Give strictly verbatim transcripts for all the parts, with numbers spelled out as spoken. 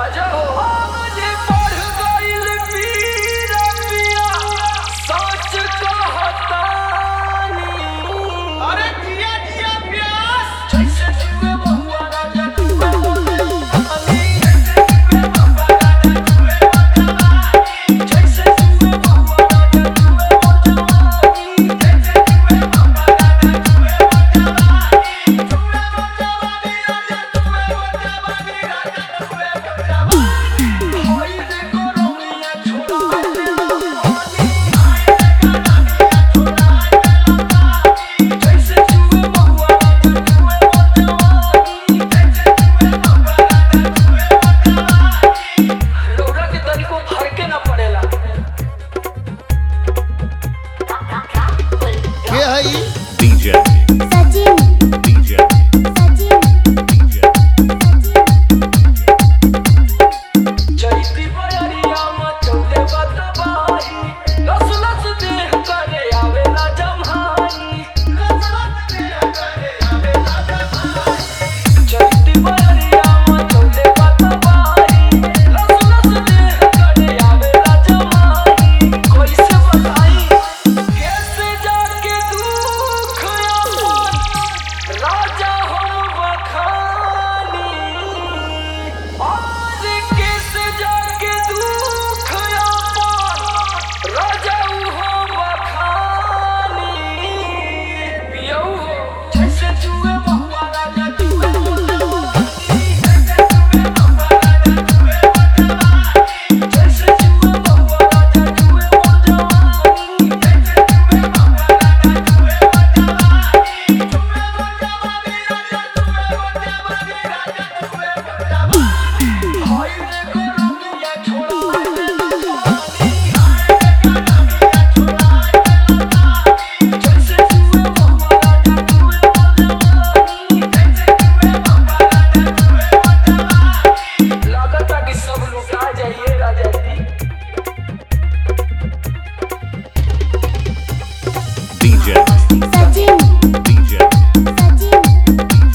राजा हो मुझे पढ़ गइल पीर पिया सच कहतानी। अरे जिया जिया प्यास जैसे जुए बहुआ राजा जुए मोजवानी। जैसे जुए बहुआ राजा जुए मोजवानी। होई रे गोरौनिया छोड़ा जैसे जुए बहुआ राजा जुए मोजवानी। रौरा के तनिको फरके ना पड़ेला। के हई D J, Sachin D J, Sachin D J. Chaiti बयरिया मचौले बतबाही लस लस देह करे आवेला जम्हाई। लस लस देह करे आवेला जम्हाई। चैती बयरिया मचौले बतबाही लस लस देह करे आवेला जम्हाई। कैसे बताई कैसे जाके दुख अपन राजा हम बखानी। आज कैसे जाके दुख अपन राजा हम बखानी। पियौ हो जैसे जुए बहुआ राजा जुए मोजवानी। जैसे जुए बहुआ राजा जुए मोजवानी। हाय रे गोरौनिया छोड़ा जैसे जुए बहुआ राजा जुए मोजवानी। लागता कि सब लुटा जाइए राजा जी। D J, Sachin D J, Sachin D J.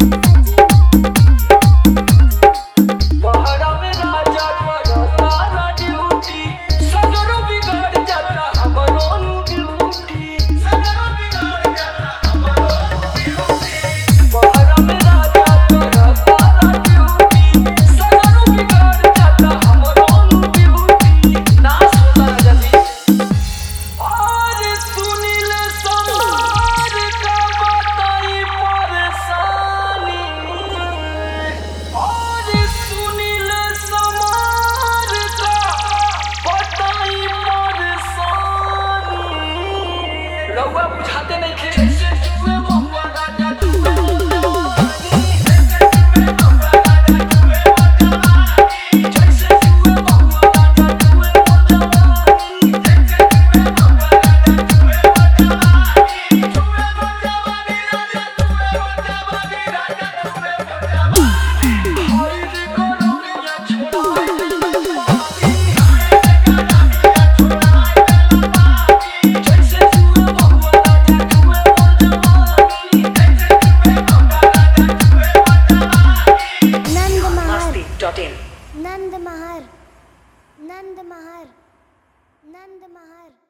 पहरा में राजा करता ना ड्यूटी सगरो बिगड़ जाता हमरो ड्यूटी। सगरो बिगड़ जाता हमरो ड्यूटी। पहरा में राजा करता ना ड्यूटी सगरो बिगड़ जाता हमरो ड्यूटी। ना सुता राजा जी और सुनील समार का बताई परेशानी। और सुनील समार का बताई परेशानी। रउआ बुझाते नहीं खे जैसे जुए बहुआ राजा जुए मोजवानी। जैसे जुए बहुआ राजा जुए मोजवानी। हाय रे गोरौनिया छोड़ा जैसे जुए बहुआ राजा जुए मोजवानी। नंद महार Masti dot in. नंद महार नंद महार नंद महार